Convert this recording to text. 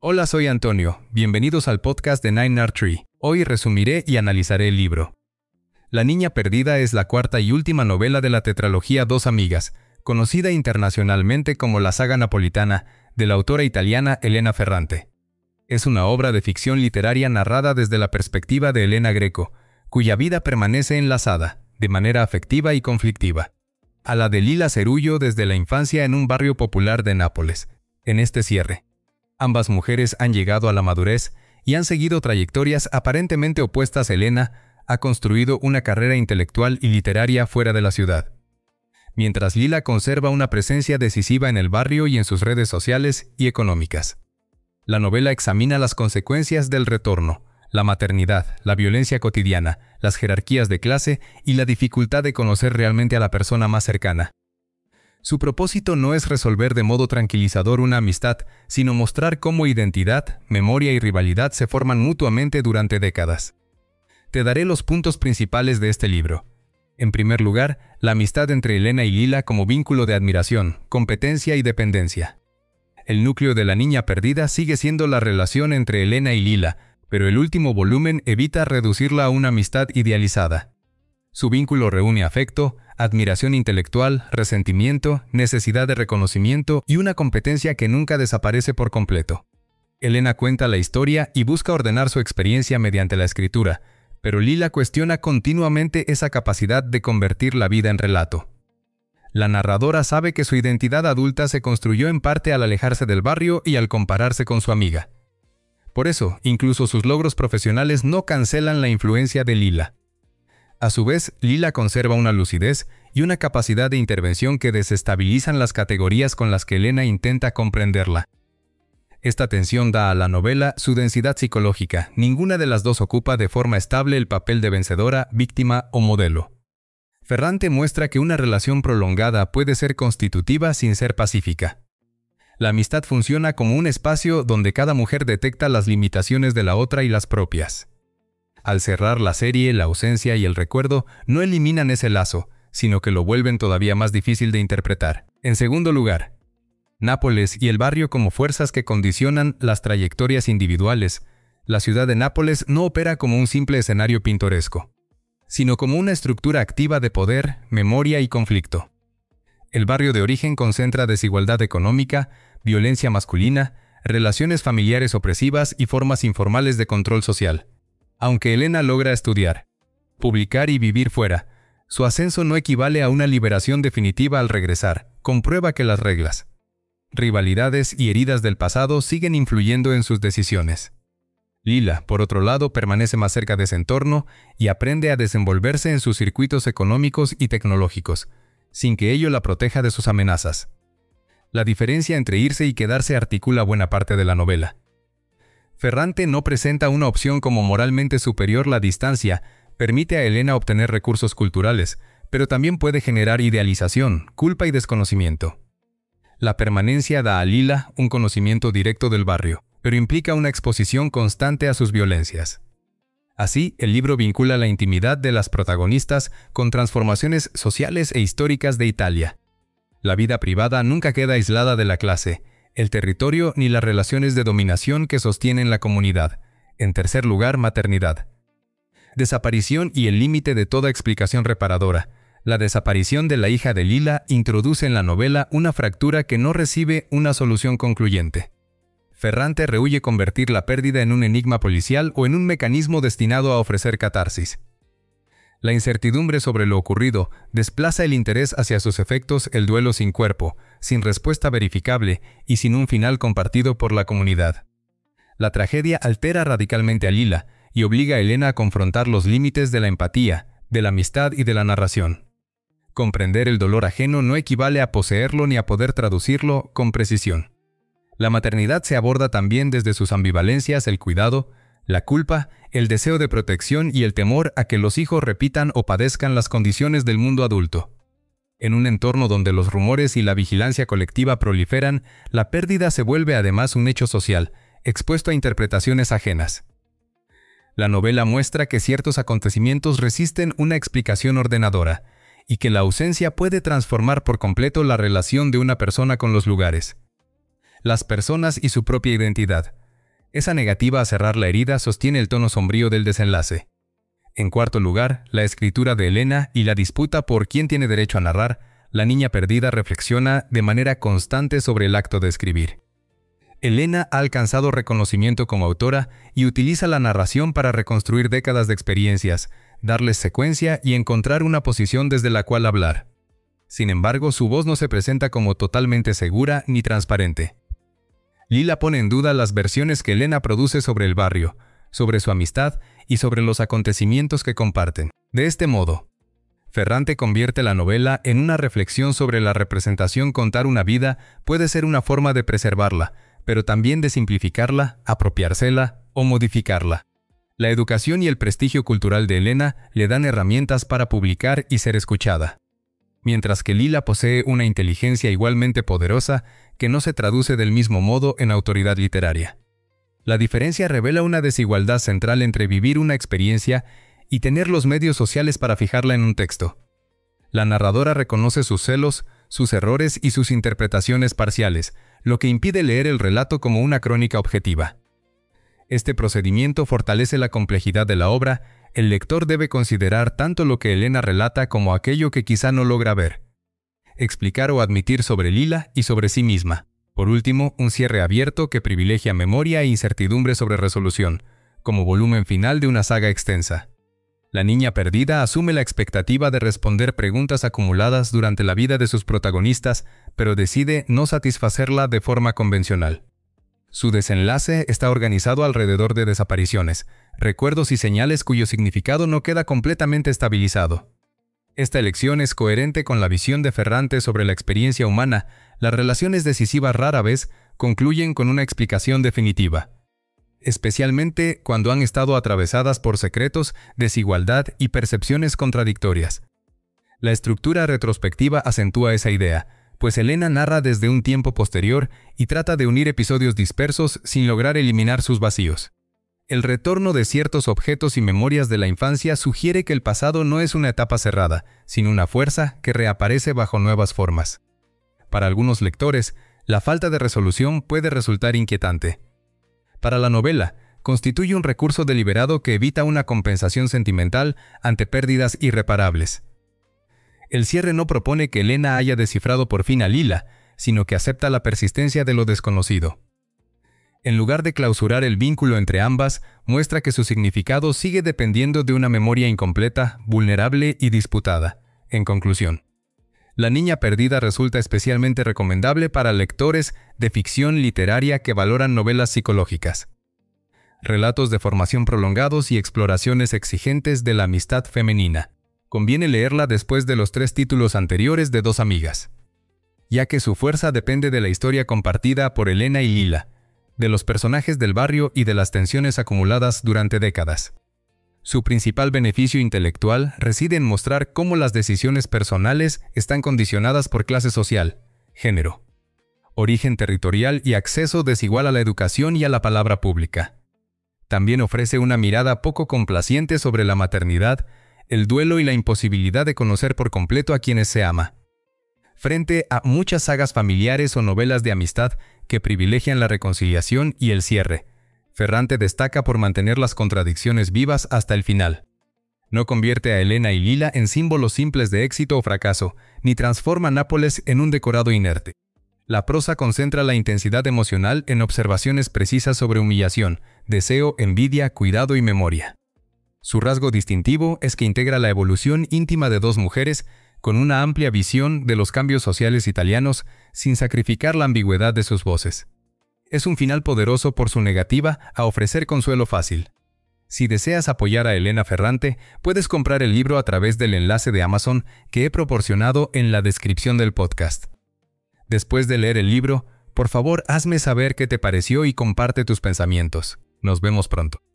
Hola, soy Antonio. Bienvenidos al podcast de Nine Art Tree. Hoy resumiré y analizaré el libro. La niña perdida es la cuarta y última novela de la tetralogía Dos amigas, conocida internacionalmente como la saga napolitana, de la autora italiana Elena Ferrante. Es una obra de ficción literaria narrada desde la perspectiva de Elena Greco, cuya vida permanece enlazada, de manera afectiva y conflictiva, a la de Lila Cerullo desde la infancia en un barrio popular de Nápoles. En este cierre, ambas mujeres han llegado a la madurez y han seguido trayectorias aparentemente opuestas. Elena ha construido una carrera intelectual y literaria fuera de la ciudad, mientras Lila conserva una presencia decisiva en el barrio y en sus redes sociales y económicas. La novela examina las consecuencias del retorno, la maternidad, la violencia cotidiana, las jerarquías de clase y la dificultad de conocer realmente a la persona más cercana. Su propósito no es resolver de modo tranquilizador una amistad, sino mostrar cómo identidad, memoria y rivalidad se forman mutuamente durante décadas. Te daré los puntos principales de este libro. En primer lugar, la amistad entre Elena y Lila como vínculo de admiración, competencia y dependencia. El núcleo de La niña perdida sigue siendo la relación entre Elena y Lila, pero el último volumen evita reducirla a una amistad idealizada. Su vínculo reúne afecto, admiración intelectual, resentimiento, necesidad de reconocimiento y una competencia que nunca desaparece por completo. Elena cuenta la historia y busca ordenar su experiencia mediante la escritura, pero Lila cuestiona continuamente esa capacidad de convertir la vida en relato. La narradora sabe que su identidad adulta se construyó en parte al alejarse del barrio y al compararse con su amiga. Por eso, incluso sus logros profesionales no cancelan la influencia de Lila. A su vez, Lila conserva una lucidez y una capacidad de intervención que desestabilizan las categorías con las que Elena intenta comprenderla. Esta tensión da a la novela su densidad psicológica. Ninguna de las dos ocupa de forma estable el papel de vencedora, víctima o modelo. Ferrante muestra que una relación prolongada puede ser constitutiva sin ser pacífica. La amistad funciona como un espacio donde cada mujer detecta las limitaciones de la otra y las propias. Al cerrar la serie, la ausencia y el recuerdo no eliminan ese lazo, sino que lo vuelven todavía más difícil de interpretar. En segundo lugar, Nápoles y el barrio como fuerzas que condicionan las trayectorias individuales. La ciudad de Nápoles no opera como un simple escenario pintoresco, sino como una estructura activa de poder, memoria y conflicto. El barrio de origen concentra desigualdad económica, violencia masculina, relaciones familiares opresivas y formas informales de control social. Aunque Elena logra estudiar, publicar y vivir fuera, su ascenso no equivale a una liberación definitiva. Al regresar, comprueba que las reglas, rivalidades y heridas del pasado siguen influyendo en sus decisiones. Lila, por otro lado, permanece más cerca de ese entorno y aprende a desenvolverse en sus circuitos económicos y tecnológicos, sin que ello la proteja de sus amenazas. La diferencia entre irse y quedarse articula buena parte de la novela. Ferrante no presenta una opción como moralmente superior. La distancia permite a Elena obtener recursos culturales, pero también puede generar idealización, culpa y desconocimiento. La permanencia da a Lila un conocimiento directo del barrio, pero implica una exposición constante a sus violencias. Así, el libro vincula la intimidad de las protagonistas con transformaciones sociales e históricas de Italia. La vida privada nunca queda aislada de la clase, el territorio ni las relaciones de dominación que sostienen la comunidad. En tercer lugar, maternidad. Desaparición y el límite de toda explicación reparadora. La desaparición de la hija de Lila introduce en la novela una fractura que no recibe una solución concluyente. Ferrante rehúye convertir la pérdida en un enigma policial o en un mecanismo destinado a ofrecer catarsis. La incertidumbre sobre lo ocurrido desplaza el interés hacia sus efectos. El duelo sin cuerpo, sin respuesta verificable y sin un final compartido por la comunidad. La tragedia altera radicalmente a Lila y obliga a Elena a confrontar los límites de la empatía, de la amistad y de la narración. Comprender el dolor ajeno no equivale a poseerlo ni a poder traducirlo con precisión. La maternidad se aborda también desde sus ambivalencias: el cuidado, la culpa, el deseo de protección y el temor a que los hijos repitan o padezcan las condiciones del mundo adulto. En un entorno donde los rumores y la vigilancia colectiva proliferan, la pérdida se vuelve además un hecho social, expuesto a interpretaciones ajenas. La novela muestra que ciertos acontecimientos resisten una explicación ordenadora, y que la ausencia puede transformar por completo la relación de una persona con los lugares, las personas y su propia identidad. Esa negativa a cerrar la herida sostiene el tono sombrío del desenlace. En cuarto lugar, la escritura de Elena y la disputa por quién tiene derecho a narrar. La niña perdida reflexiona de manera constante sobre el acto de escribir. Elena ha alcanzado reconocimiento como autora y utiliza la narración para reconstruir décadas de experiencias, darles secuencia y encontrar una posición desde la cual hablar. Sin embargo, su voz no se presenta como totalmente segura ni transparente. Lila pone en duda las versiones que Elena produce sobre el barrio, sobre su amistad y sobre los acontecimientos que comparten. De este modo, Ferrante convierte la novela en una reflexión sobre la representación. Contar una vida puede ser una forma de preservarla, pero también de simplificarla, apropiársela o modificarla. La educación y el prestigio cultural de Elena le dan herramientas para publicar y ser escuchada, mientras que Lila posee una inteligencia igualmente poderosa que no se traduce del mismo modo en autoridad literaria. La diferencia revela una desigualdad central entre vivir una experiencia y tener los medios sociales para fijarla en un texto. La narradora reconoce sus celos, sus errores y sus interpretaciones parciales, lo que impide leer el relato como una crónica objetiva. Este procedimiento fortalece la complejidad de la obra. El lector debe considerar tanto lo que Elena relata como aquello que quizá no logra ver, explicar o admitir sobre Lila y sobre sí misma. Por último, un cierre abierto que privilegia memoria e incertidumbre sobre resolución, como volumen final de una saga extensa. La niña perdida asume la expectativa de responder preguntas acumuladas durante la vida de sus protagonistas, pero decide no satisfacerla de forma convencional. Su desenlace está organizado alrededor de desapariciones, recuerdos y señales cuyo significado no queda completamente estabilizado. Esta elección es coherente con la visión de Ferrante sobre la experiencia humana. Las relaciones decisivas rara vez concluyen con una explicación definitiva, especialmente cuando han estado atravesadas por secretos, desigualdad y percepciones contradictorias. La estructura retrospectiva acentúa esa idea, pues Elena narra desde un tiempo posterior y trata de unir episodios dispersos sin lograr eliminar sus vacíos. El retorno de ciertos objetos y memorias de la infancia sugiere que el pasado no es una etapa cerrada, sino una fuerza que reaparece bajo nuevas formas. Para algunos lectores, la falta de resolución puede resultar inquietante. Para la novela, constituye un recurso deliberado que evita una compensación sentimental ante pérdidas irreparables. El cierre no propone que Elena haya descifrado por fin a Lila, sino que acepta la persistencia de lo desconocido. En lugar de clausurar el vínculo entre ambas, muestra que su significado sigue dependiendo de una memoria incompleta, vulnerable y disputada. En conclusión, La niña perdida resulta especialmente recomendable para lectores de ficción literaria que valoran novelas psicológicas, relatos de formación prolongados y exploraciones exigentes de la amistad femenina. Conviene leerla después de los 3 títulos anteriores de Dos amigas, ya que su fuerza depende de la historia compartida por Elena y Lila, de los personajes del barrio y de las tensiones acumuladas durante décadas. Su principal beneficio intelectual reside en mostrar cómo las decisiones personales están condicionadas por clase social, género, origen territorial y acceso desigual a la educación y a la palabra pública. También ofrece una mirada poco complaciente sobre la maternidad, el duelo y la imposibilidad de conocer por completo a quienes se ama. Frente a muchas sagas familiares o novelas de amistad que privilegian la reconciliación y el cierre, Ferrante destaca por mantener las contradicciones vivas hasta el final. No convierte a Elena y Lila en símbolos simples de éxito o fracaso, ni transforma Nápoles en un decorado inerte. La prosa concentra la intensidad emocional en observaciones precisas sobre humillación, deseo, envidia, cuidado y memoria. Su rasgo distintivo es que integra la evolución íntima de 2 mujeres con una amplia visión de los cambios sociales italianos sin sacrificar la ambigüedad de sus voces. Es un final poderoso por su negativa a ofrecer consuelo fácil. Si deseas apoyar a Elena Ferrante, puedes comprar el libro a través del enlace de Amazon que he proporcionado en la descripción del podcast. Después de leer el libro, por favor hazme saber qué te pareció y comparte tus pensamientos. Nos vemos pronto.